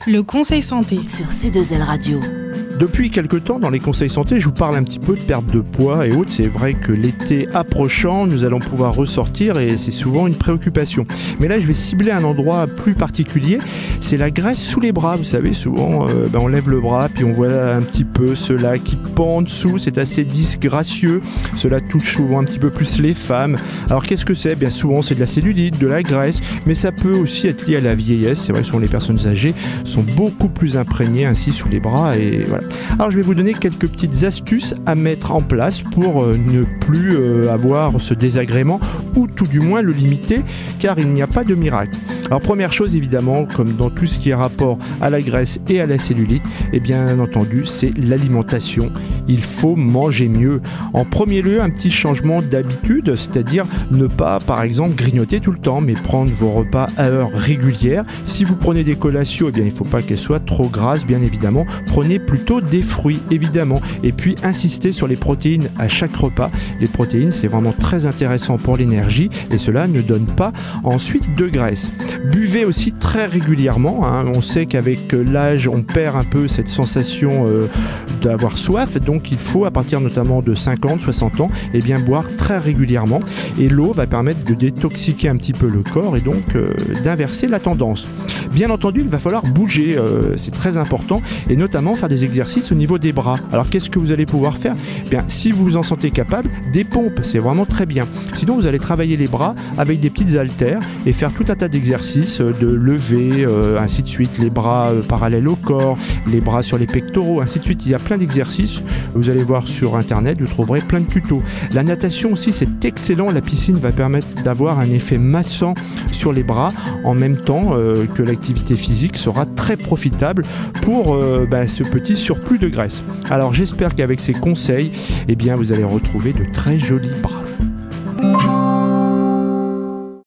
Le conseil santé sur C2L Radio. Depuis quelque temps, dans les conseils santé, je vous parle un petit peu de perte de poids et autres. C'est vrai que l'été approchant, nous allons pouvoir ressortir et c'est souvent une préoccupation. Mais là, je vais cibler un endroit plus particulier. C'est la graisse sous les bras. Vous savez, souvent, on lève le bras puis on voit un petit peu ceux-là qui pendent dessous. C'est assez disgracieux. Cela touche souvent un petit peu plus les femmes. Alors, qu'est-ce que c'est ? Bien souvent, c'est de la cellulite, de la graisse, mais ça peut aussi être lié à la vieillesse. C'est vrai que souvent les personnes âgées sont beaucoup plus imprégnées ainsi sous les bras et voilà. Alors je vais vous donner quelques petites astuces à mettre en place pour ne plus avoir ce désagrément ou tout du moins le limiter, car il n'y a pas de miracle. Alors première chose évidemment, comme dans tout ce qui est rapport à la graisse et à la cellulite, et bien entendu c'est l'alimentation. Il faut manger mieux. En premier lieu, un petit changement d'habitude, c'est-à-dire ne pas par exemple grignoter tout le temps, mais prendre vos repas à heure régulière. Si vous prenez des collations, eh bien il ne faut pas qu'elles soient trop grasses, bien évidemment. Prenez plutôt des fruits, évidemment. Et puis, insistez sur les protéines à chaque repas. Les protéines, c'est vraiment très intéressant pour l'énergie et cela ne donne pas ensuite de graisse. Buvez aussi très régulièrement. On sait qu'avec l'âge, on perd un peu cette sensation d'avoir soif. Donc, il faut, à partir notamment de 50, 60 ans, eh bien, boire très régulièrement. Et l'eau va permettre de détoxiquer un petit peu le corps et donc d'inverser la tendance. Bien entendu, il va falloir bouger. C'est très important et notamment faire des exercices au niveau des bras. Alors qu'est-ce que vous allez pouvoir faire ? Bien, si vous vous en sentez capable, des pompes, c'est vraiment très bien. Sinon, vous allez travailler les bras avec des petites haltères et faire tout un tas d'exercices de lever, ainsi de suite, les bras parallèles au corps, les bras sur les pectoraux, ainsi de suite. Il y a plein d'exercices. Vous allez voir sur internet, vous trouverez plein de tutos. La natation aussi, c'est excellent. La piscine va permettre d'avoir un effet massant sur les bras en même temps que l'activité physique sera très profitable pour ce petit surplus de graisse. Alors j'espère qu'avec ces conseils, eh bien, vous allez retrouver de très jolis bras.